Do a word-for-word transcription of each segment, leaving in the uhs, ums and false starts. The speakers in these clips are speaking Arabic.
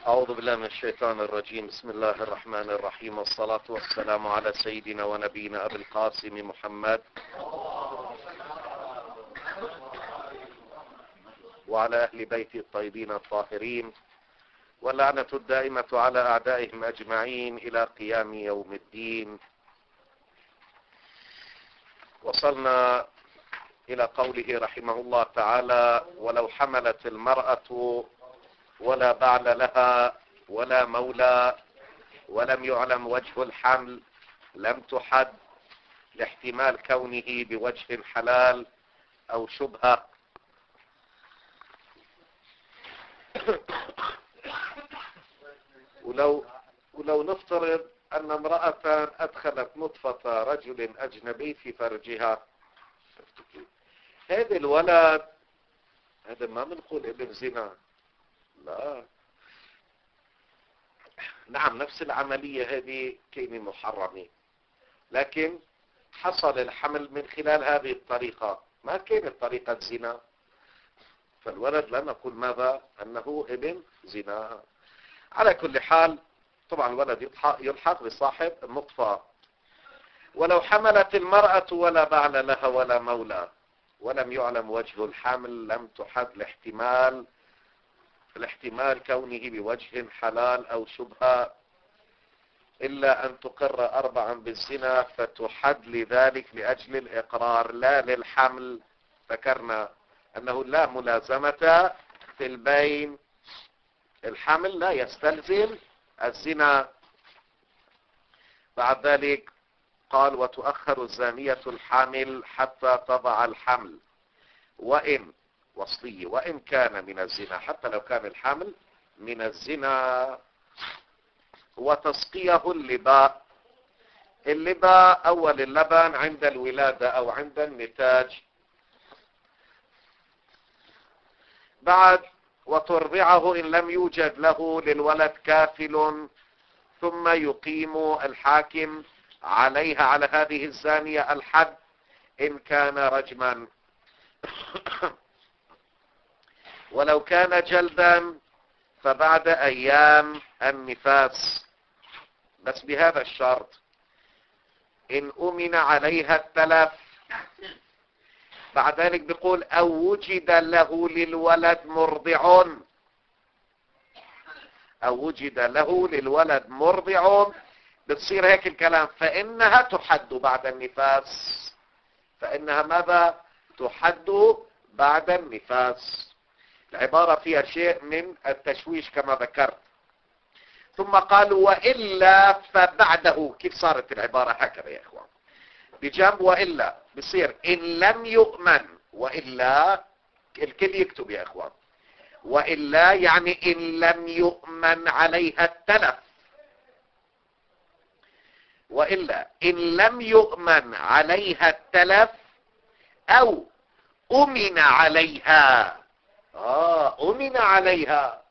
أعوذ بالله من الشيطان الرجيم. بسم الله الرحمن الرحيم، والصلاة والسلام على سيدنا ونبينا أبي القاسم محمد وعلى أهل بيته الطيبين الطاهرين، واللعنة الدائمة على أعدائهم أجمعين إلى قيام يوم الدين. وصلنا إلى قوله رحمه الله تعالى: ولو حملت المرأة ولا بعل لها ولا مولى ولم يعلم وجه الحمل لم تحد لاحتمال كونه بوجه حلال أو شبهة. ولو ولو نفترض أن امرأة أدخلت نطفة رجل أجنبي في فرجها، هذا الولد هذا ما بنقول ابن زنا، لا، نعم نفس العملية هذه كلمة محرمة، لكن حصل الحمل من خلال هذه الطريقة، ما كانت طريقة زنا، فالولد لا نقول ماذا أنه ابن زنا. على كل حال طبعا الولد يلحق بصاحب النطفة. ولو حملت المرأة ولا بعل لها ولا مولى ولم يعلم وجه الحمل لم تحد الاحتمال الاحتمال كونه بوجه حلال أو شبهة، إلا أن تقر أربعا بالزنا فتحد لذلك لأجل الإقرار لا للحمل. ذكرنا أنه لا ملازمة في البين، الحمل لا يستلزم الزنا. بعد ذلك قال: وتؤخر الزانية الحامل حتى تضع الحمل وإن وصلية وإن كان من الزنا، حتى لو كان الحمل من الزنا. وتسقيه اللباء، اللباء أول اللبن عند الولادة أو عند النتاج. بعد وترضعه إن لم يوجد له للولد كافل، ثم يقيم الحاكم عليها على هذه الزانية الحد إن كان رجما. ولو كان جلدا فبعد أيام النفاس، بس بهذا الشرط: إن أمن عليها التلف. بعد ذلك بيقول: أو وجد له للولد مرضع، أو وجد له للولد مرضع، بتصير هيك الكلام، فإنها تحد بعد النفاس، فإنها ماذا؟ تحد بعد النفاس. العبارة فيها شيء من التشويش كما ذكرت. ثم قالوا: وإلا فبعده. كيف صارت العبارة هكذا يا إخوان؟ بجنب وإلا بصير إن لم يؤمن، وإلا الكل يكتب يا إخوان، وإلا يعني إن لم يؤمن عليها التلف، وإلا إن لم يؤمن عليها التلف أو أمن عليها، آه أمن عليها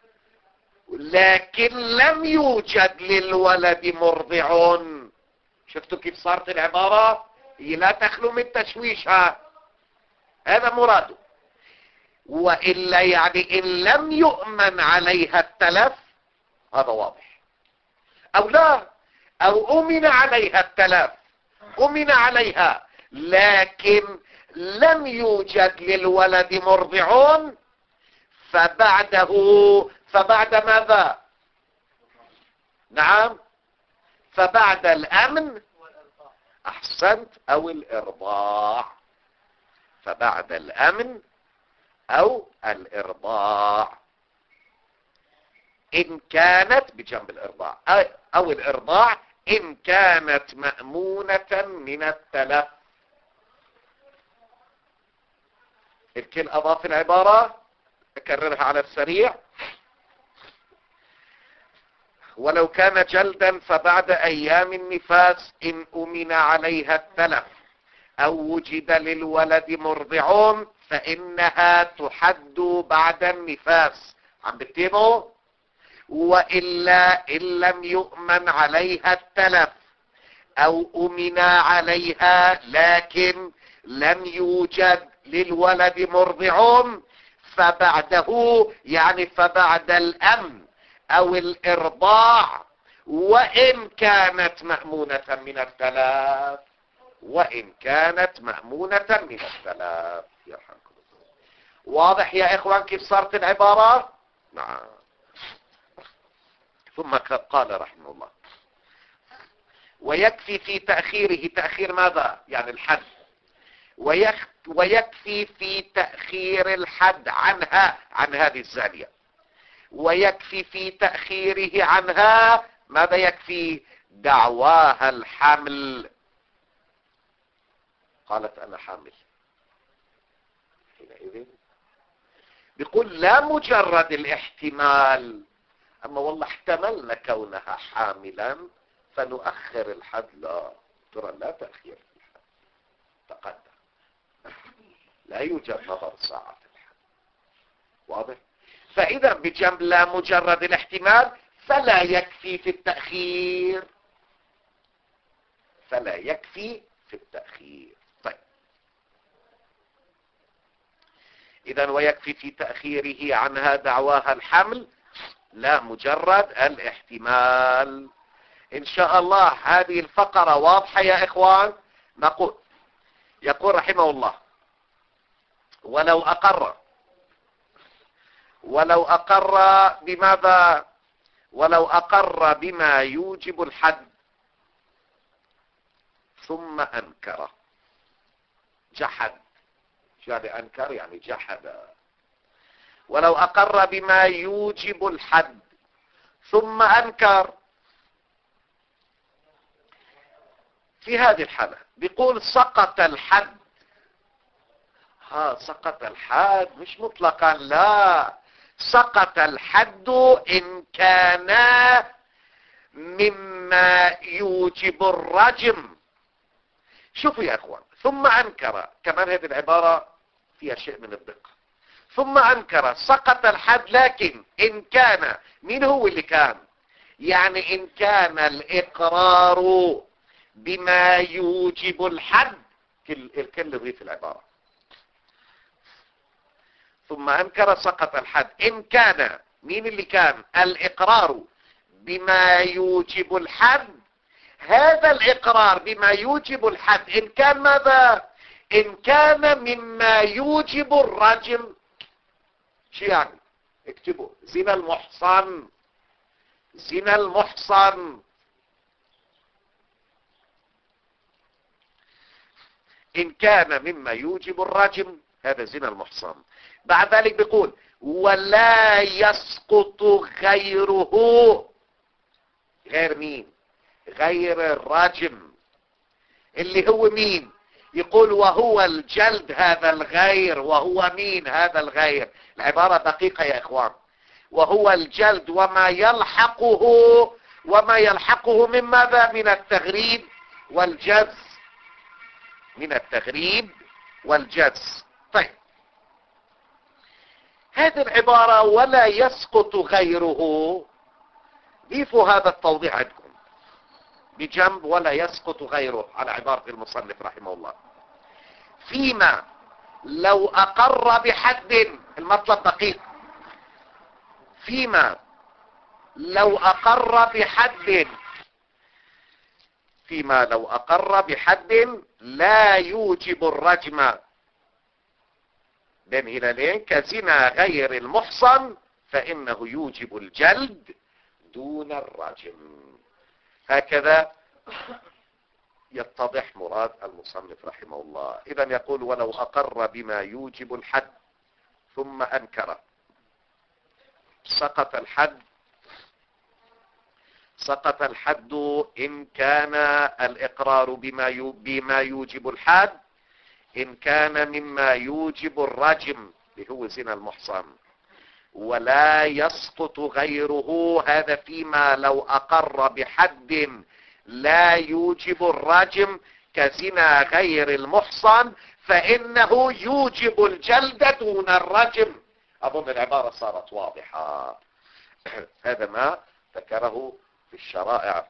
لكن لم يوجد للولد مرضع. شفتوا كيف صارت العبارة؟ هي لا تخلو من تشويش، هذا مراده. وإلا يعني إن لم يؤمن عليها التلف، هذا واضح. أو لا، أو أمن عليها التلف، أمن عليها لكن لم يوجد للولد مرضع، فبعده فبعد ماذا؟ نعم، فبعد الأمن، أحسنت، أو الإرضاع، فبعد الأمن أو الإرضاع، إن كانت بجنب الإرضاع، أو الإرضاع إن كانت مأمونة من التلف. الكل أضاف العبارة، أكررها على السريع: ولو كان جلدا فبعد أيام النفاس إن أمن عليها التلف أو وجد للولد مرضع فإنها تحد بعد النفاس. عم بتتابعوا؟ وإلا إن لم يؤمن عليها التلف أو أمن عليها لكن لم يوجد للولد مرضع، فبعده يعني فبعد الأمن او الارضاع، وان كانت مأمونة من الثلاث، وان كانت مأمونة من الثلاث. يرحمكم الله. واضح يا اخوان كيف صارت العبارة؟ نعم. ثم قال رحمه الله: ويكفي في تأخيره، تأخير ماذا؟ يعني الحد. ويكفي في تأخير الحد عنها، عن هذه الزانية، ويكفي في تأخيره عنها ماذا يكفي؟ دعواها الحمل. قالت أنا حامل. حينئذ بيقول لا مجرد الاحتمال، أما والله احتملنا كونها حاملا فنؤخر الحد. لا، ترى لا تأخير في الحد، تقدم، لا يوجد نظر ساعة الحد. واضح؟ فإذا بجنب لا مجرد الاحتمال فلا يكفي في التأخير، فلا يكفي في التأخير. طيب، إذن ويكفي في تأخيره عنها دعواها الحمل لا مجرد الاحتمال. إن شاء الله هذه الفقرة واضحة يا إخوان. نقول يقول رحمه الله: ولو أقر ولو أقر بماذا؟ ولو أقر بما يوجب الحد ثم أنكر، جحد. شو يعني أنكر؟ يعني جحد. ولو أقر بما يوجب الحد ثم أنكر، في هذه الحالة بيقول سقط الحد. ها، سقط الحد مش مطلقا، لا، سقط الحد إن كان مما يوجب الرجم. شوفوا يا اخوان، ثم انكر، كمان هذه العبارة فيها شيء من الدقة. ثم انكر سقط الحد، لكن ان كان، مين هو اللي كان؟ يعني ان كان الاقرار بما يوجب الحد، الكل يضيف العبارة. ثم انكر سقط الحد ان كان، مين اللي كان؟ الاقرار بما يوجب الحد. هذا الإقرار بما يوجب الحد إن كان ماذا؟ إن كان مما يوجب الرجم. شو يعني؟ اكتبوا: زنا المحصن، زنا المحصن. إن كان مما يوجب الرجم، هذا زنا المحصن. بعد ذلك بيقول: ولا يسقط غيره. غير مين؟ غير الرجم، اللي هو مين؟ يقول وهو الجلد. هذا الغير وهو مين؟ هذا الغير. العبارة دقيقة يا اخوان. وهو الجلد وما يلحقه، وما يلحقه من ماذا؟ من التغريب والجز، من التغريب والجز. طيب، هذه العبارة ولا يسقط غيره، ضيفوا هذا التوضيح عندكم بجنب: ولا يسقط غيره، على عبارة المصنف رحمه الله. فيما لو أقر بحد، المطلب دقيق، فيما لو أقر بحد، فيما لو أقر بحد لا يوجب الرجم بين هلالين كزنا غير المحصن، فإنه يوجب الجلد دون الرجم. هكذا يتضح مراد المصنف رحمه الله. إذن يقول: ولو أقر بما يوجب الحد ثم أنكر سقط الحد. سقط الحد إن كان الإقرار بما بما يوجب الحد، إن كان مما يوجب الرجم اللي هو زنا المحصن. ولا يسقط غيره، هذا فيما لو أقر بحد لا يوجب الرجم كزنا غير المحصن، فإنه يوجب الجلد دون الرجم. أظن العبارة صارت واضحة. هذا ما ذكره في الشرائع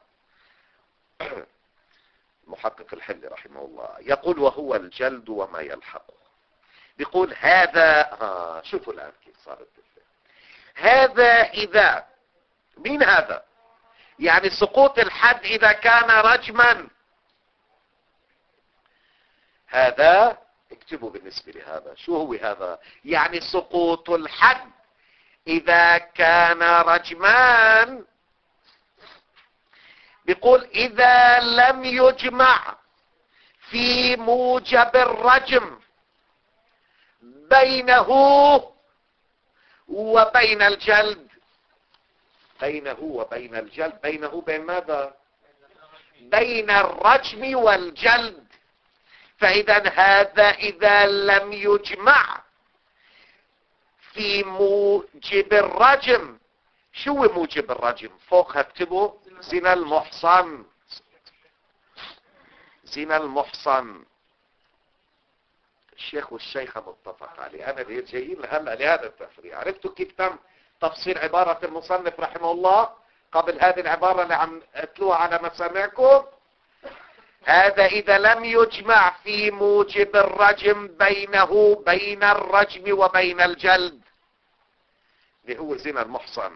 محقق الحلي رحمه الله. يقول: وهو الجلد وما يلحقه. يقول هذا، ها شوفوا الآن كيف صارت. هذا إذا مين هذا؟ يعني سقوط الحد اذا كان رجما. هذا اكتبوا بالنسبة لهذا، شو هو هذا؟ يعني سقوط الحد اذا كان رجمان. بيقول اذا لم يجمع في موجب الرجم بينه وبين الجلد. بينه وبين الجلد، بينه بين ماذا؟ بين الرجم والجلد. فإذا هذا إذا لم يجمع في موجب الرجم. شو موجب الرجم؟ فوق اكتبوا زنا المحصن. زنا المحصن الشيخ والشيخة متفق عليه. انا جايين هلا لهذا التفريع. عرفتوا كيف تم تفصيل عبارة المصنف رحمه الله قبل هذه العبارة اللي عم اتلوها على مسامعكم؟ هذا اذا لم يجمع في موجب الرجم بينه بين الرجم وبين الجلد، اللي هو زنا المحصن.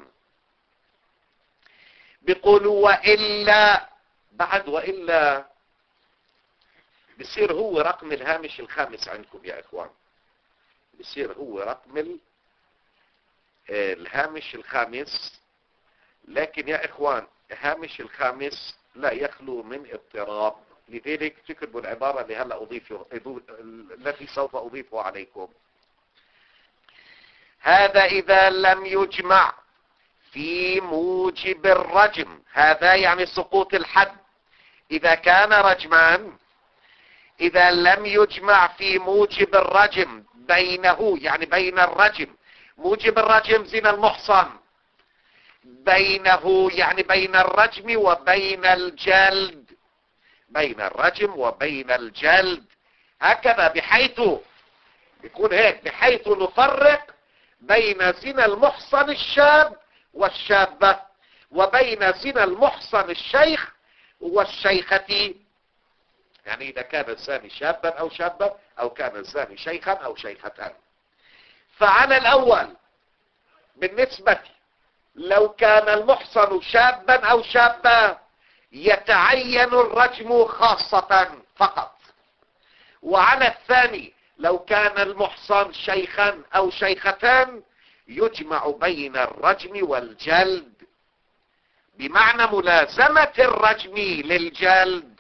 بيقولوا وإلا، بعد وإلا بصير هو رقم الهامش الخامس عندكم يا اخوان. بصير هو رقم الهامش الخامس. لكن يا اخوان هامش الخامس لا يخلو من اضطراب، لذلك تكتبوا العبارة اللي هلا اضيفها التي سوف اضيفها عليكم. هذا اذا لم يجمع في موجب الرجم، هذا يعني سقوط الحد اذا كان رجمان. اذا لم يجمع في موجب الرجم بينه، يعني بين الرجم، موجب الرجم زنا المحصن، بينه يعني بين الرجم وبين الجلد، بين الرجم وبين الجلد، هكذا بحيث يكون هيك، بحيث نفرق بين زنا المحصن الشاب والشابة وبين زنا المحصن الشيخ والشيخة. يعني إذا كان الزاني شابا أو شابة أو كان الزاني شيخا أو شيختان. فعلى الأول بالنسبة لو كان المحصن شابا أو شابة يتعين الرجم خاصة فقط. وعلى الثاني لو كان المحصن شيخا أو شيختان يجمع بين الرجم والجلد، بمعنى ملازمة الرجم للجلد.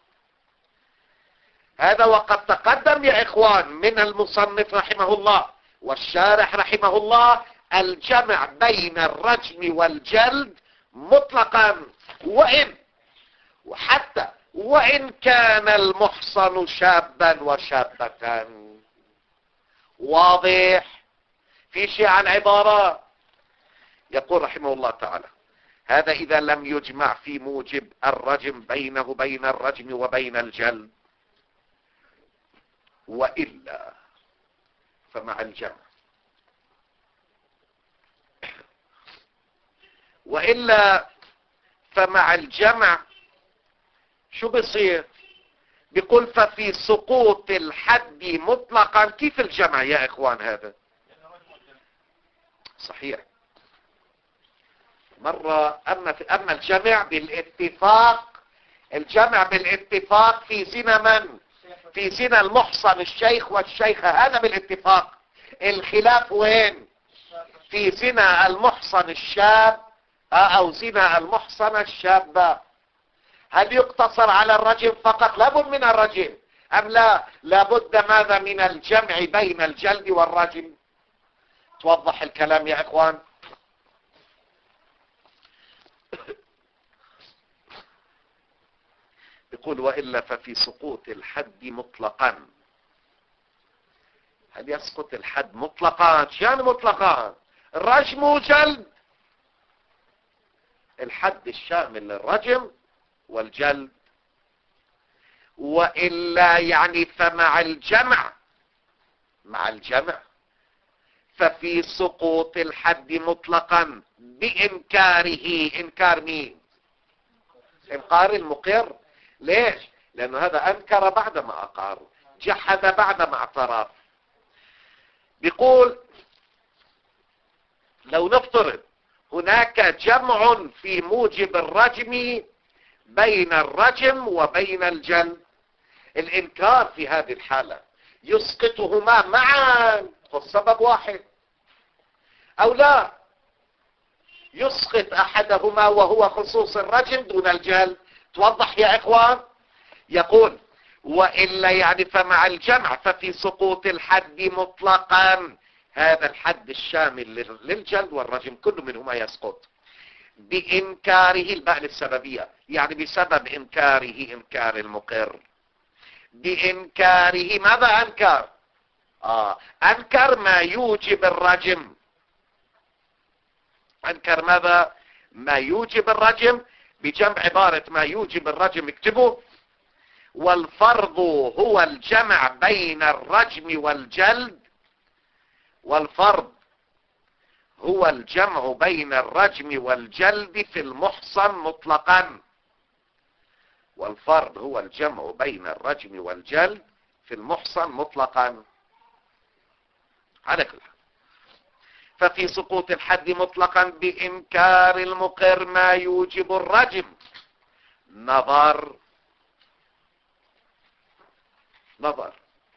هذا وقد تقدم يا إخوان من المصنف رحمه الله والشارح رحمه الله الجمع بين الرجم والجلد مطلقا، وإن وحتى وإن كان المحصن شابا وشابة. واضح؟ في شيء عن عبارة. يقول رحمه الله تعالى هذا إذا لم يجمع في موجب الرجم بينه بين الرجم وبين الجلد، وإلا فمع الجمع. وإلا فمع الجمع شو بصير؟ بيقول ففي سقوط الحد مطلقا. كيف الجمع يا إخوان؟ هذا صحيح مرة. أما, في أما الجمع بالاتفاق، الجمع بالاتفاق في زنا من؟ في زنا المحصن الشيخ والشيخة، هذا بالاتفاق. الخلاف وين؟ في زنا المحصن الشاب أو زنا المحصن الشابة. هل يقتصر على الرجم فقط؟ لابد من الرجم أم لا؟ لابد ماذا؟ من الجمع بين الجلد والرجم. توضح الكلام يا إخوان؟ يقول وإلا ففي سقوط الحد مطلقا. هل يسقط الحد مطلقا؟ يعني مطلقا رجم وجلد، الحد الشامل للرجم والجلد. وإلا يعني فمع الجمع، مع الجمع ففي سقوط الحد مطلقا بإنكاره. إنكار مين؟ إنكار المقر. ليش؟ لأنه هذا أنكر بعدما أقر، جحد بعدما اعترف. بيقول لو نفترض هناك كان جمع في موجب الرجم بين الرجم وبين الجلد، الإنكار في هذه الحالة يسقطهما معا والسبب واحد، أو لا يسقط أحدهما وهو خصوص الرجم دون الجلد. توضح يا إخوان؟ يقول وإلا يعني فمع الجمع ففي سقوط الحد مطلقا، هذا الحد الشامل للجلد والرجم كل منهما يسقط بإنكاره، الباء للسببية يعني بسبب إنكاره إنكار المقر، بإنكاره ماذا أنكر؟ آه أنكر ما يوجب الرجم، أنكر ماذا؟ ما يوجب الرجم، بجمع عبارة ما يوجب الرجم اكتبوا. والفرض هو الجمع بين الرجم والجلد، والفرض هو الجمع بين الرجم والجلد في المحصن مطلقا، والفرض هو الجمع بين الرجم والجلد في المحصن مطلقا على كل حال. ففي سقوط الحد مطلقا بإنكار المقر ما يوجب الرجم نظر نظر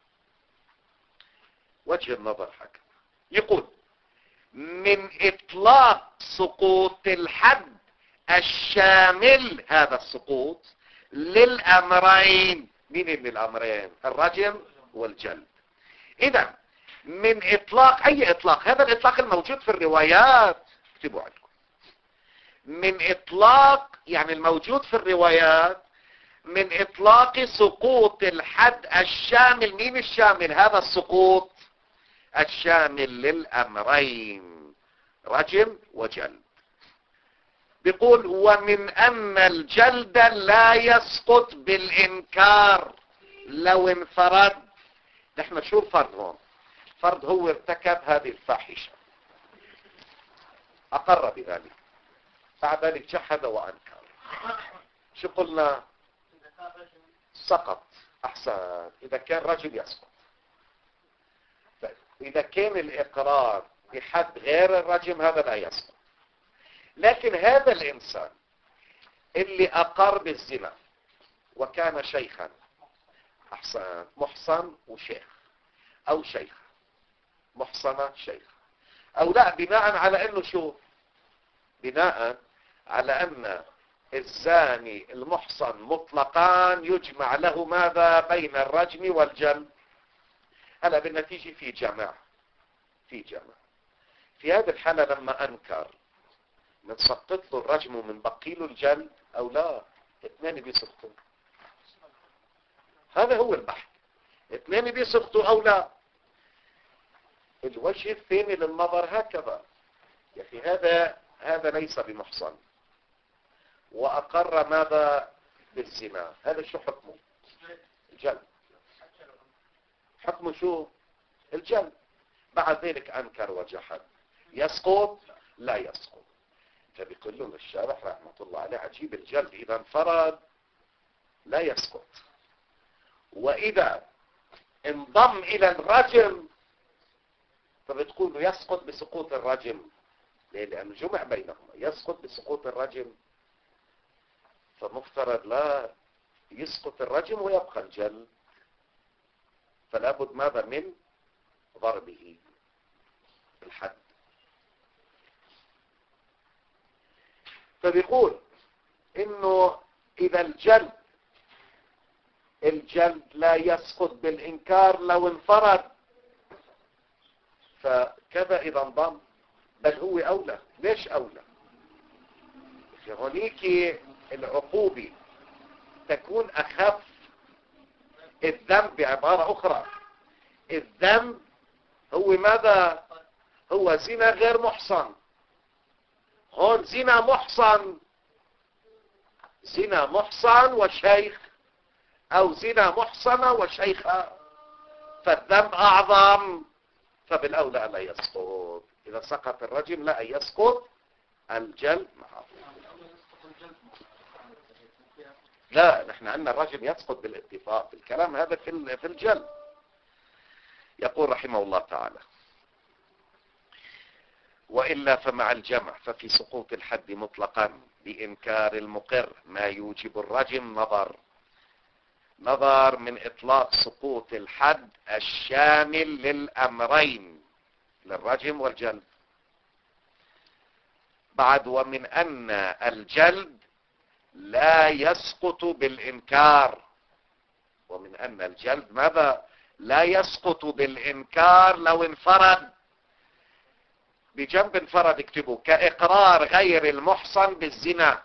وجه النظر حكم يقول من إطلاق سقوط الحد الشامل، هذا السقوط للأمرين، من الأمرين الرجم والجلد. إذا من إطلاق أي إطلاق، هذا الإطلاق الموجود في الروايات اكتبوا عندكم، من إطلاق يعني الموجود في الروايات من إطلاق سقوط الحد الشامل، مين الشامل؟ هذا السقوط الشامل للأمرين رجم وجلد. بيقول ومن أن الجلد لا يسقط بالإنكار لو انفرد. نحن شو الفرض هون؟ فرض هو ارتكب هذه الفاحشة أقر بذلك، بعد ذلك جحد وأنكر، شو قلنا؟ سقط. أحسن، إذا كان رجل يسقط. إذا كان الإقرار بحد غير الرجم هذا لا يسقط. لكن هذا الإنسان اللي أقر بالزنا وكان شيخا، أحسن، محصن وشيخ أو شيخ، محصنة شيخ، أو لا بناء على أنه شو؟ بناء على أن الزاني المحصن مطلقا يجمع له ماذا؟ بين الرجم والجلد. هلا بالنتيجة في جمع في جمع في هذه الحالة لما أنكر من سقط له الرجم ومن بقي له الجلد أو لا؟ اثنين بيسقطوا، هذا هو البحث، اثنين بيسقطوا أو لا. الوجه الثاني للنظر هكذا، يا أخي هذا هذا ليس بمحصن وأقر ماذا؟ بالزنا، هذا شو حكمه؟ الجلد. حكمه شو؟ الجلد. بعد ذلك أنكر وجحد، يسقط؟ لا يسقط. فبيقول لهم الشارح رحمة الله عليه عجيب، الجلد إذا انفرد لا يسقط، وإذا انضم إلى الرجم فبتقول يسقط بسقوط الرجم. ليه؟ لأنه جمع بينهما، يسقط بسقوط الرجم، فمفترض لا يسقط الرجم ويبقى الجلد، فلا بد ماذا؟ من ضربه الحد. فبيقول انه اذا الجلد الجلد لا يسقط بالانكار لو انفرد، فكذا اذا انضم، بل هو اولى. ليش اولى؟ هونيك العقوبة تكون اخف. الذنب بعبارة اخرى، الذنب هو ماذا؟ هو زنا غير محصن. هون زنا محصن، زنا محصن وشيخ، او زنا محصنة وشيخة، فالذنب اعظم، فبالاولى لا يسقط. اذا سقط الرجم لا يسقط الجلد معه. لا، نحن عندنا الرجم يسقط بالاتفاق، الكلام هذا في في الجلد. يقول رحمه الله تعالى وإلا فمع الجمع ففي سقوط الحد مطلقا بإنكار المقر ما يوجب الرجم نظر نظر من إطلاق سقوط الحد الشامل للأمرين للرجم والجلد. بعد ومن أن الجلد لا يسقط بالإنكار، ومن أن الجلد ماذا؟ لا يسقط بالإنكار لو انفرد. بجنب انفرد اكتبوا كإقرار غير المحصن بالزنا،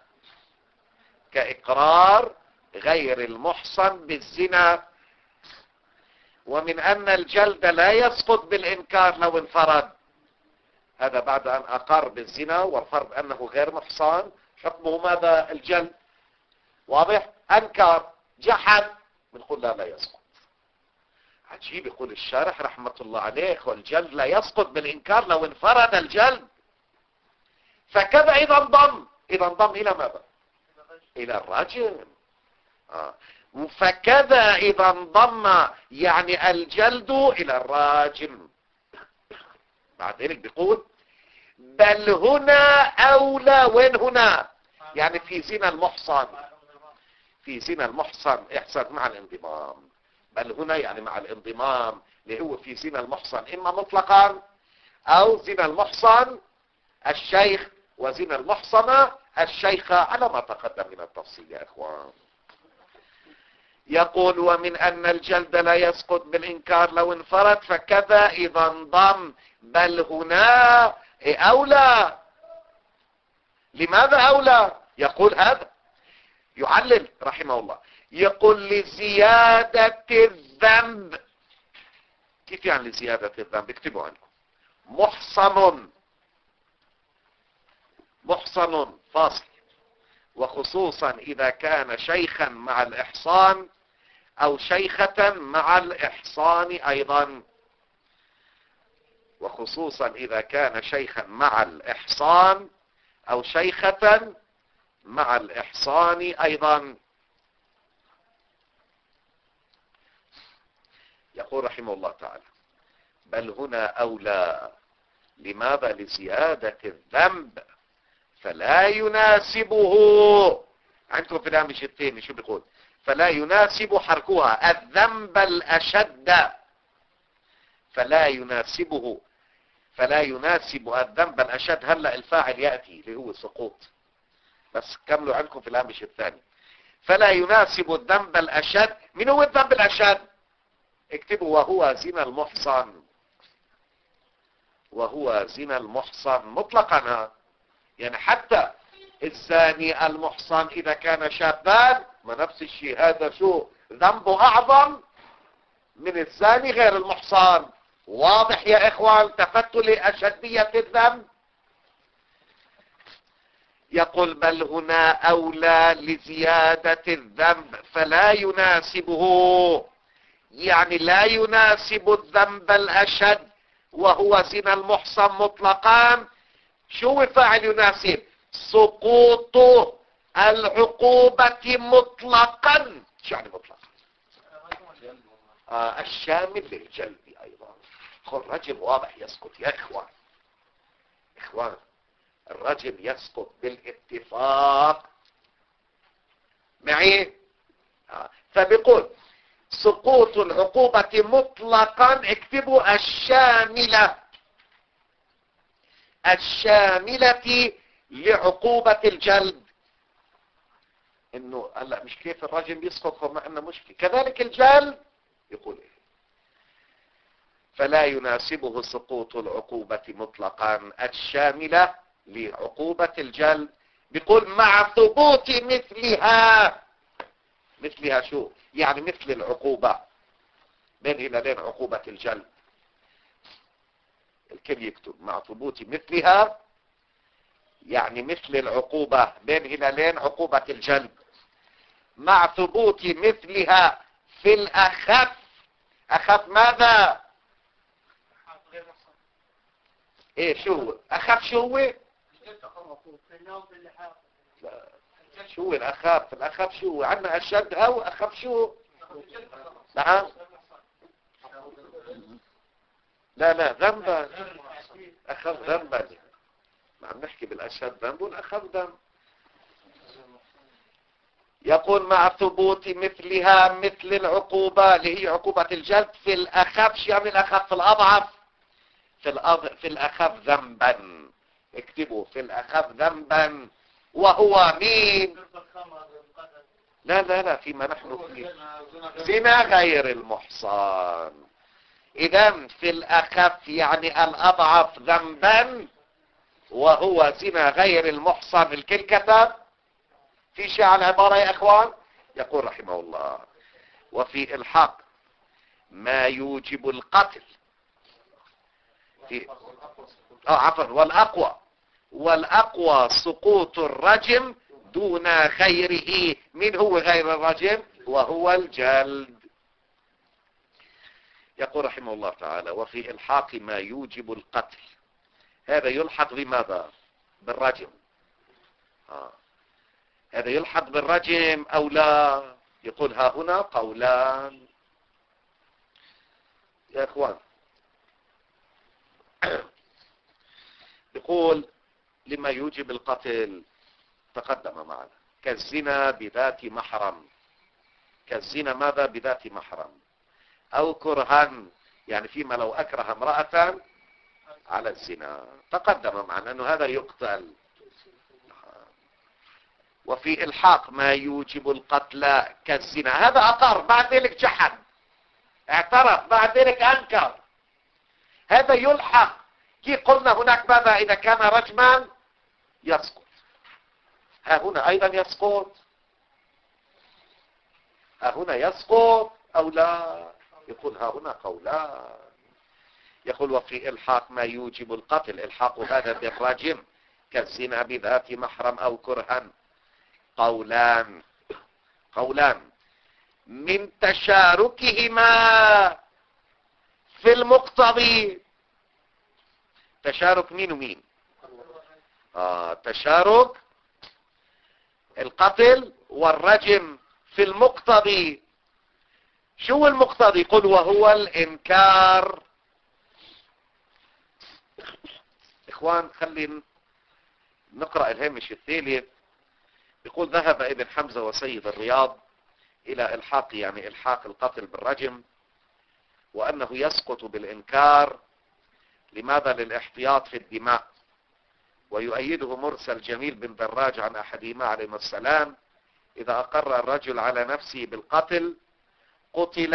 كإقرار غير المحصن بالزنا. ومن أن الجلد لا يسقط بالإنكار لو انفرد، هذا بعد أن أقر بالزنا والفرض أنه غير محصن حكمه ماذا؟ الجلد. واضح؟ أنكر جحد بنقول لا لا يسقط. عجيب، يقول الشارح رحمة الله عليه والجلد لا يسقط بالإنكار لو انفرد الجلد. فكذا إذا انضم، إذا انضم إلى ماذا؟ إلى الرجم. آه. فكذا إذا انضم يعني الجلد إلى الراجم. بعد ذلك بيقول بل هنا أولى. وين هنا؟ يعني في زنا المحصن، في زنا المحصن احصل مع الانضمام. بل هنا يعني مع الانضمام اللي هو في زنا المحصن إما مطلقا أو زنا المحصن الشيخ وزنا المحصنة الشيخة على ما تقدم من التفصيل يا إخوان. يقول ومن أن الجلد لا يسقط بالإنكار لو انفرد فكذا إذا انضم. بل هنا أولى. لماذا أولى؟ يقول هذا يعلل رحمه الله، يقول لزيادة الذنب. كيف يعني لزيادة الذنب؟ اكتبوا عنكم محصن، محصن فاصل، وخصوصا إذا كان شيخا مع الإحصان أو شيخة مع الإحصان أيضا، وخصوصا إذا كان شيخا مع الإحصان أو شيخة مع الإحصان أيضا. يقول رحمه الله تعالى بل هنا أولى. لماذا؟ لزيادة الذنب فلا يناسبه. عندكم في الهامش الثاني شو بيقول؟ فلا يناسب حركها الذنب الأشد، فلا يناسبه، فلا يناسب الذنب الأشد. هلأ الفاعل يأتي اللي هو سقوط، بس كملوا عندكم في الهامش الثاني. فلا يناسب الذنب الأشد. من هو الذنب الأشد؟ اكتبوا وهو زنا المحصن، وهو زنا المحصن مطلقا. يعني حتى الزاني المحصن إذا كان شابان ما نفس الشيء، هذا شو ذنبه أعظم من الزاني غير المحصن. واضح يا إخوان؟ التفتوا لأشدية الذنب. يقول بل هنا أولى لزيادة الذنب فلا يناسبه، يعني لا يناسب الذنب الأشد وهو زنا المحصن مطلقا. شو فاعل يناسب؟ سقوط العقوبة مطلقا. شو يعني مطلقا؟ آه الشامل للجلد أيضا. الرجم واضح يسقط يا إخوان. إخوان الرجم يسقط بالاتفاق معي. آه. فبيقول سقوط العقوبة مطلقا، اكتبوا الشاملة، الشاملة لعقوبة الجلد. انه هلا مش كيف الرجم يسقط وما عندنا مشكلة، كذلك الجلد. يقول ايه؟ فلا يناسبه سقوط العقوبة مطلقا الشاملة لعقوبة الجلد. بيقول مع ثبوت مثلها. مثلها شو؟ يعني مثل العقوبة. بين هلالين عقوبة الجلد. الكل يكتب مع ثبوت مثلها، يعني مثل العقوبة بين هلالين عقوبة الجلد. مع ثبوت مثلها في الأخف. أخف ماذا؟ ايه شو أخف؟ شو هو؟ شو هو الأخف؟ الأخف شو هو؟ عندنا أشد أو أخف شو؟ نعم لا لا ذنبا، أخف ذنبا. عم نحكي بالأشد ذنب والأخف ذنب. يقول مع ثبوت مثلها مثل العقوبة اللي هي عقوبة الجلد في الأخف. شو يعني الأخف؟ في الأضعف. في الأض... في الأخف ذنبا. اكتبوا في الأخف ذنبا وهو مين؟ لا لا لا فيما نحن فيه زنا غير المحصن. إذن في الأخف يعني الأضعف ذنبا وهو زنا غير المحصن. الكل كتب في شيء على العبارة يا أخوان؟ يقول رحمه الله وفي الحق ما يوجب القتل في اه عفوا والأقوى والأقوى سقوط الرجم دون غيره. من هو غير الرجم؟ وهو الجلد. يقول رحمه الله تعالى وفي الحاق ما يوجب القتل. هذا يلحق بماذا؟ بالرجم. آه. هذا يلحق بالرجم أو لا؟ يقول ها هنا قولان يا اخوان. يقول لما يوجب القتل تقدم معنا كالزنا بذات محرم. كالزنا ماذا؟ بذات محرم. او كرها يعني فيما لو اكره امرأة على الزنا تقدم معنا انه هذا يقتل. وفي الحاق ما يوجب القتل كالزنا. هذا اقر بعد ذلك جحد اعترف بعد ذلك انكر. هذا يلحق. كي قلنا هناك ماذا؟ اذا كان رجما يسقط. ها هنا ايضا يسقط. ها هنا يسقط او لا؟ يقول ها هنا قولان. يقول وفي الحاق ما يوجب القتل. الحاق هذا بالرجم كالزنا بذات محرم او كرها. قولان قولان من تشاركهما في المقتضي. تشارك مين ومين؟ آه تشارك القتل والرجم في المقتضي. شو المقتضي؟ قل وهو الإنكار. إخوان خلينا نقرأ الهامش الثالث. يقول ذهب ابن حمزة وسيد الرياض إلى إلحاق يعني إلحاق القتل بالرجم وأنه يسقط بالإنكار. لماذا؟ للاحتياط في الدماء. ويؤيده مرسل جميل بن دراج عن أحدهما عليه السلام إذا أقر الرجل على نفسه بالقتل قتل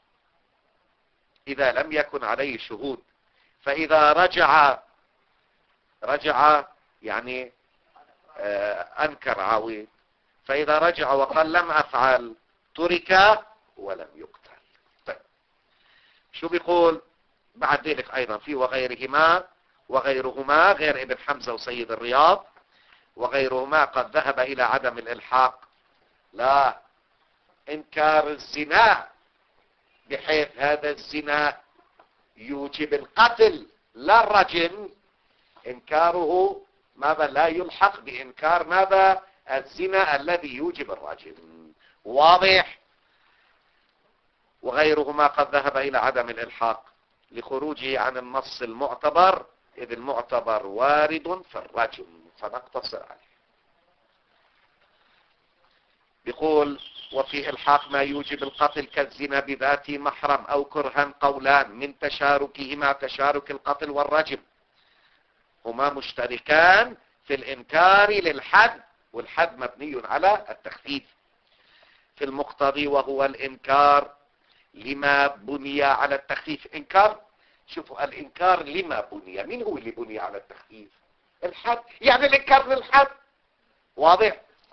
إذا لم يكن عليه شهود. فإذا رجع رجع يعني أنكر عاوي. فإذا رجع وقال لم أفعل ترك ولم يقتل. طيب شو بيقول بعد ذلك أيضا في وغيرهما وغيرهما غير ابن حمزة وسيد الرياض وغيرهما قد ذهب إلى عدم الإلحاق. لا إنكار الزنا بحيث هذا الزنا يوجب القتل لا الرجم. إنكاره ماذا؟ لا يلحق بإنكار ماذا؟ الزنا الذي يوجب الرجم. واضح؟ وغيرهما قد ذهب إلى عدم الإلحاق لخروجه عن النص المعتبر إذ المعتبر وارد في الرجم فنقتصر عليه. يقول وفي إلحاق ما يوجب القتل كالزنا بذات محرم أو كرها قولان من تشاركهما. تشارك القتل والرجم هما مشتركان في الإنكار للحد والحد مبني على التخفيف في المقتضي وهو الإنكار لما بني على التخفيف. إنكار شوفوا الإنكار لما بني. مين هو اللي بني على التخفيف؟ الحد. يعني الإنكار للحد. واضح؟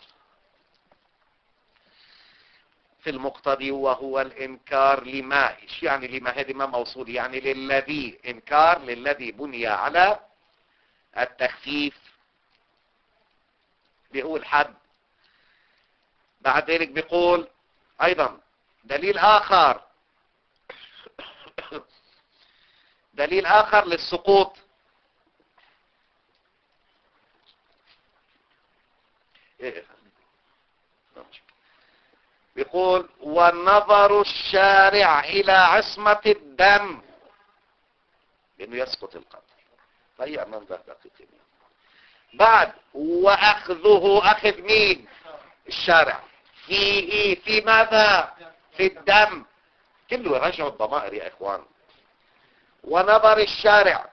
في المقتضي وهو الإنكار لما. إيش يعني لما؟ هذه ما موصول يعني للذي. إنكار للذي بني على التخفيف بيقول حد. بعد ذلك بيقول أيضا دليل آخر دليل آخر للسقوط. بيقول ونظر الشارع إلى عصمة الدم لأنه يسقط القتل. فهي أمام ذات دقيقين. بعد واخذه اخذ مين؟ الشارع. فيه في ماذا؟ في الدم. كله رجع الضمائر يا اخوان. ونظر الشارع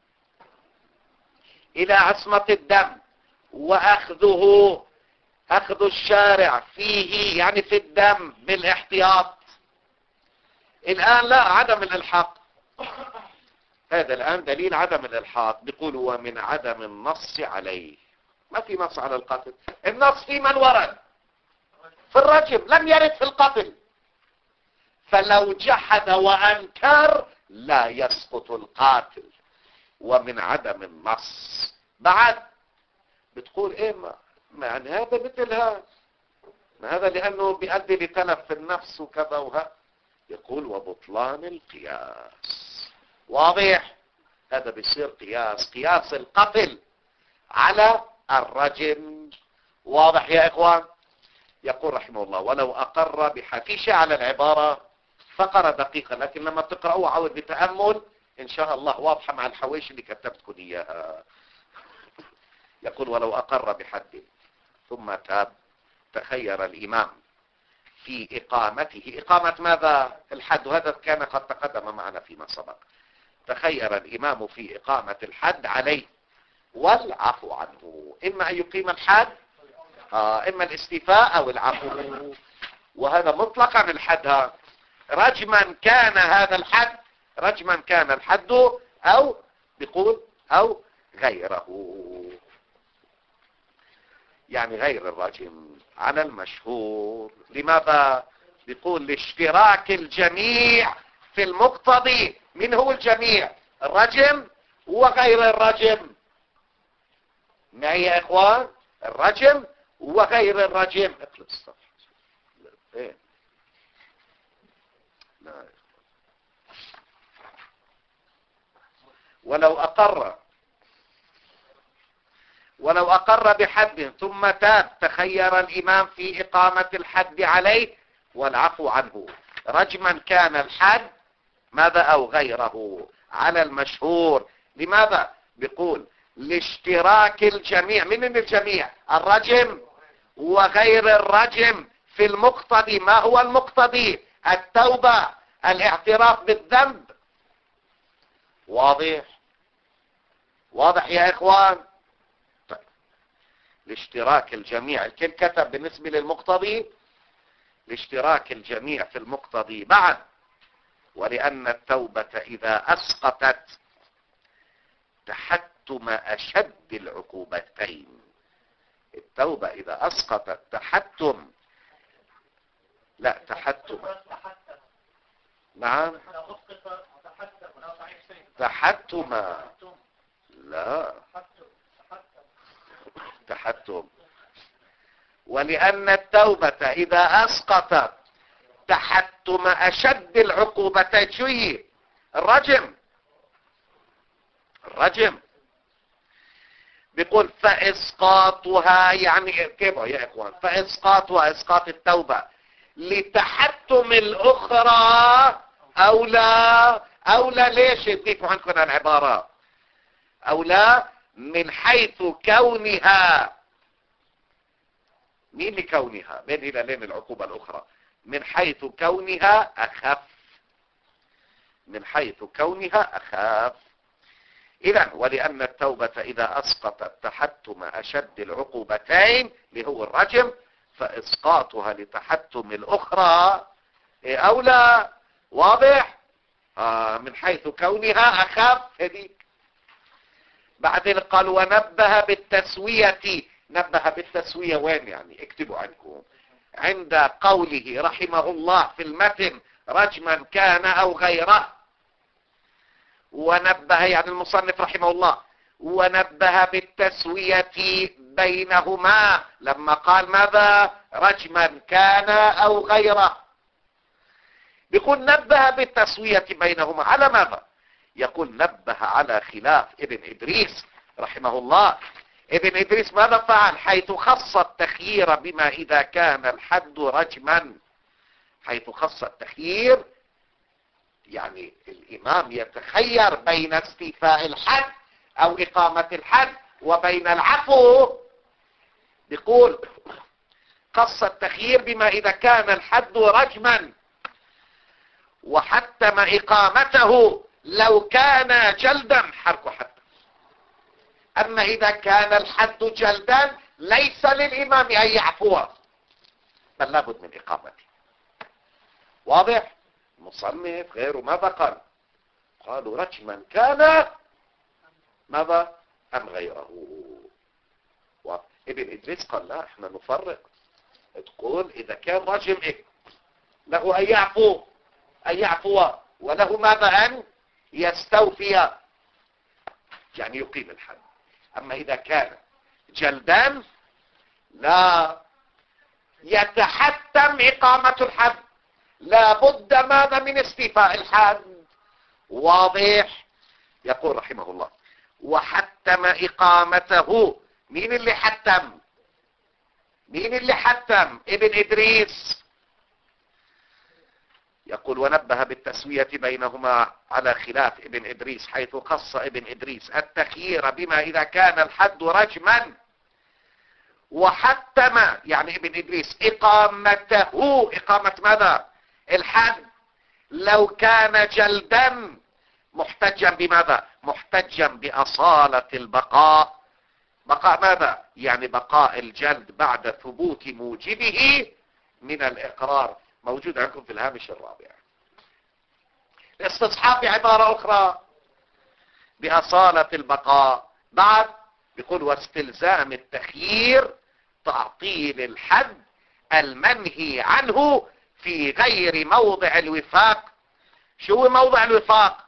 الى عصمة الدم واخذه اخذ الشارع فيه يعني في الدم بالاحتياط. الان لا عدم الالحاق، هذا الان دليل عدم الالحاق. بيقول ومن عدم النص عليه، ما في نص على القتل. النص في من ورد؟ في الرجم، لم يرد في القتل. فلو جحد وانكر لا يسقط القاتل. ومن عدم النص بعد بتقول ايه ما, ما يعني هذا مثل هذا، ما هذا لانه بيؤدي لتلف في النفس وكذا وها. يقول وبطلان القياس. واضح؟ هذا بيصير قياس، قياس القتل على الرجم. واضح يا اخوان؟ يقول رحمه الله ولو اقر بحكيشة على العبارة فقرة دقيقة، لكن لما تقرأوا عود بتأمل ان شاء الله واضحة مع الحواشي اللي كتبتكم اياها. يقول ولو اقر بحد ثم تاب تخير الامام في اقامته. اقامة ماذا؟ الحد، وهذا كان قد تقدم معنا فيما سبق. تخير الامام في اقامة الحد عليه والعفو عنه، اما ان يقيم الحد آه اما الاستيفاء او العفو. وهذا مطلقا الحد ها. رجما كان هذا الحد، رجما كان الحد او بيقول او غيره، يعني غير الرجم على المشهور. لماذا؟ بيقول لاشتراك الجميع في المقتضي. من هو الجميع؟ الرجم وغير الرجم. معي يا اخوان؟ الرجم وغير الرجم. اقلب الصفحة. ايه لا. ولو اقر ولو اقر بحد ثم تاب تخير الامام في اقامة الحد عليه والعفو عنه، رجما كان الحد ماذا او غيره على المشهور. لماذا؟ بيقول لاشتراك الجميع. من الجميع؟ الرجم وغير الرجم في المقتضي. ما هو المقتضي؟ التوبة، الاعتراف بالذنب. واضح؟ واضح يا اخوان؟ طيب. لاشتراك الجميع، الكل كتب بالنسبة للمقتضي لاشتراك الجميع في المقتضي. بعد ولأن التوبة إذا أسقطت تحتم أشد العقوبتين. التوبة إذا أسقطت تحتم لا تحتم نعم تحتم لا تحتم. ولأن التوبة إذا أسقطت تحتم أشد العقوبتين. شو هي؟ الرجم. الرجم بيقول فإسقاطها يعني كيف يا إخوان؟ فإسقاطها إسقاط التوبة لتحتم الأخرى أولى. أولى ليش؟ يضيفوا عنكم العبارة أولى من حيث كونها. مين لكونها؟ بين إلى لين العقوبة الأخرى. من حيث كونها أخف. من حيث كونها أخف. إذن ولأن التوبة إذا أسقطت تحتم أشد العقوبتين اللي هو الرجم فإسقاطها لتحتم الأخرى أولى. واضح؟ آه من حيث كونها أخف. هذيك بعدين قال ونبه بالتسوية. نبه بالتسوية وين يعني؟ اكتبوا عنكم عند قوله رحمه الله في المتن رجما كان أو غيره. ونبه يعني المصنف رحمه الله ونبه بالتسوية بينهما لما قال ماذا؟ رجما كان أو غيره. بيقول نبه بالتسوية بينهما على ماذا؟ يقول نبه على خلاف ابن إدريس رحمه الله. ابن إدريس ماذا فعل؟ حيث خص التخيير بما إذا كان الحد رجما. حيث خص التخيير يعني الإمام يتخير بين استيفاء الحد أو إقامة الحد وبين العفو. بيقول قص التخيير بما إذا كان الحد رجما وحتم إقامته لو كان جلدا حرك حد. أما إذا كان الحد جلدا ليس للإمام أن يعفو، بل لابد من إقامته. واضح؟ المصنف غيره ماذا قال؟ قالوا رجما كان ماذا أم غيره. وابن إدريس قال لا، احنا نفرق. تقول إذا كان رجم إيه؟ له أن يعفو أن يعفو وله ماذا أن يستوفي، يعني يقيم الحد. أما إذا كان جلدان لا يتحتم إقامة الحد، لا بد ماذا من استيفاء الحد. واضح؟ يقول رحمه الله وحتم إقامته. مين اللي حتم؟ مين اللي حتم؟ ابن إدريس. يقول ونبه بالتسوية بينهما على خلاف ابن إدريس، حيث خص ابن إدريس التخيير بما إذا كان الحد رجما وحتم، يعني ابن إدريس إقامته، إقامة ماذا؟ الحد، لو كان جلدا محتجا بماذا؟ محتجا بأصالة البقاء. بقاء ماذا؟ يعني بقاء الجلد بعد ثبوت موجبه من الإقرار. موجود عندكم في الهامش الرابع. الاستصحاب بعبارة أخرى بأصالة البقاء. بعد يقول واستلزام التخيير تعطيل الحد المنهي عنه في غير موضع الوفاق. شو موضع الوفاق؟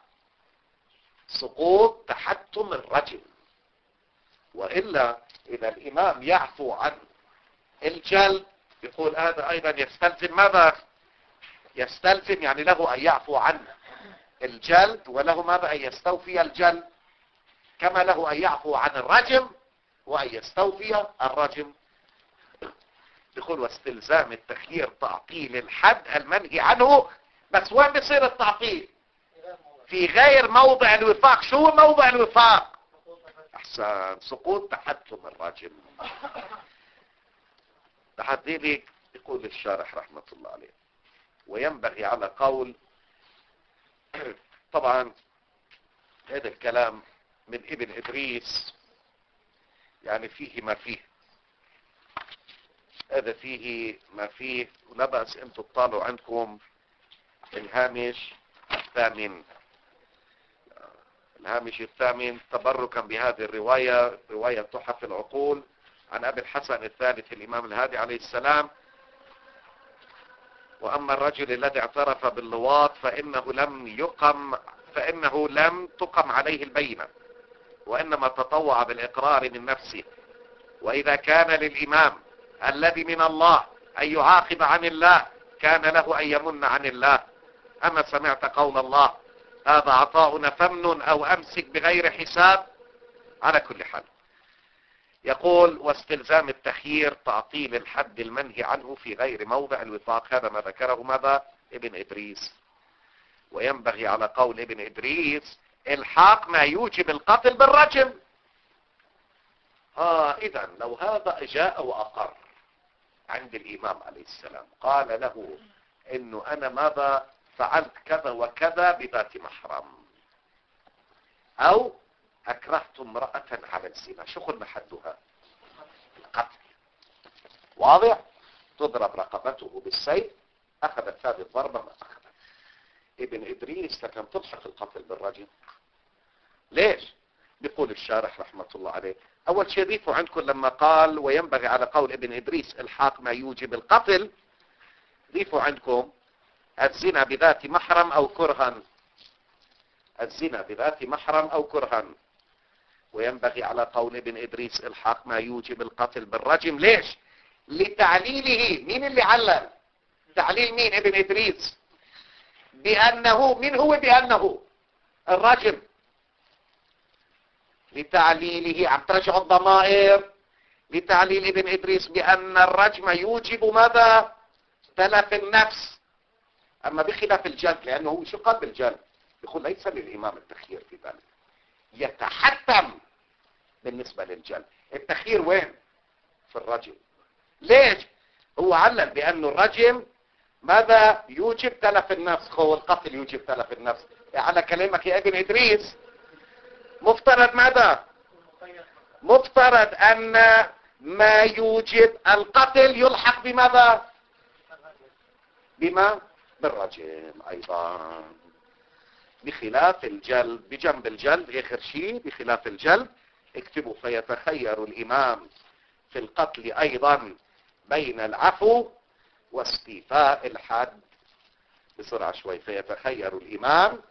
سقوط تحتم الرجل. وإلا إذا الإمام يعفو عن الجلد يقول هذا أيضا يستلزم ماذا؟ يستلزم يعني له أن يعفو عن الجلد وله ماذا؟ أن يستوفي الجلد، كما له أن يعفو عن الرجم وأن يستوفي الرجم. يقول واستلزام التخيير تعطيل الحد المنهي عنه. بس وين بيصير التعطيل؟ في غير موضع الوفاق. شو موضع الوفاق؟ احسن، سقوط تحتم الرجم. تحديدي يقول الشارح رحمة الله عليه وينبغي على قول. طبعا هذا الكلام من ابن إدريس يعني فيه ما فيه، هذا فيه ما فيه، ولا بأس انتم تطالعوا عندكم الهامش الثامن. الهامش الثامن تبركا بهذه الرواية، رواية تحف العقول عن أبي الحسن الثالث الإمام الهادي عليه السلام. وأما الرجل الذي اعترف باللواط فإنه لم يقم فإنه لم تقم عليه البينة، وإنما تطوع بالإقرار من نفسه. وإذا كان للإمام الذي من الله أن يعاقب عن الله كان له أن يمن عن الله. أما سمعت قول الله هذا عطاؤنا فمن أو أمسك بغير حساب. على كل حال يقول واستلزام التخيير تعطيل الحد المنهي عنه في غير موضع الوفاق. هذا ما ذكره ماذا؟ ابن إدريس. وينبغي على قول ابن إدريس الحاق ما يوجب القتل بالرجم. آه إذن لو هذا جاء وأقر عند الإمام عليه السلام قال له إنه أنا ماذا فعلت كذا وكذا بذات محرم، أو أكرهت امرأة على الزنا، شو قلنا حدها؟ القتل. واضح؟ تضرب رقبته بالسيف، أخذت هذه الضربة ما أخذت. ابن إدريس لكن تضحك القتل بالرجل. ليش؟ بيقول الشارح رحمة الله عليه أول شيء ضيفوا عندكم لما قال وينبغي على قول ابن إدريس الحاق ما يوجب القتل، ضيفوا عندكم الزنا بذات محرم أو كرها. الزنا بذات محرم أو كرها. وينبغي على قول ابن إدريس الحاق ما يوجب القتل بالرجم. ليش؟ لتعليله. مين اللي علل؟ تعليل مين؟ ابن إدريس. بأنه من هو بأنه الرجم. لتعليله عم ترجع الضمائر لتعليل ابن إدريس بأن الرجم يوجب ماذا؟ تلف النفس. أما بخلاف الجلد لأنه هو شو قال بالجلد؟ يقول ليس للإمام التخيير في ذلك، يتحتم بالنسبة للجلد. التخيير وين؟ في الرجم. ليش؟ هو علل بأن الرجم ماذا يوجب تلف النفس، هو القتل يوجب تلف النفس. على كلامك يا ابن إدريس مفترض ماذا؟ مفترض أن ما يوجب القتل يلحق بماذا؟ بما؟ بالرجم أيضا، بخلاف الجلد. بجنب الجلد آخر شيء، بخلاف الجلد اكتبوا: فيتخير الإمام في القتل أيضا بين العفو واستيفاء الحد. بسرعة شوي. فيتخير الإمام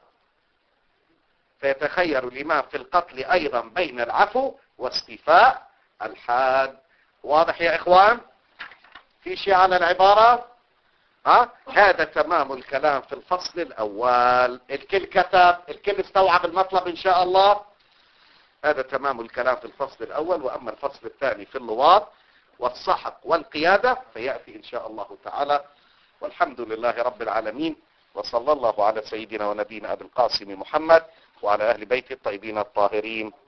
فيتخير الإمام في القتل أيضا بين العفو واستيفاء الحد. واضح يا إخوان؟ في شيء على العبارة؟ ها؟ هذا تمام الكلام في الفصل الأول. الكل كتب، الكل استوعب المطلب إن شاء الله. هذا تمام الكلام في الفصل الأول. وأما الفصل الثاني في اللواط والسحق والقيادة فيأتي إن شاء الله تعالى. والحمد لله رب العالمين، وصلى الله على سيدنا ونبينا أبي القاسم محمد وعلى أهل بيته الطيبين الطاهرين.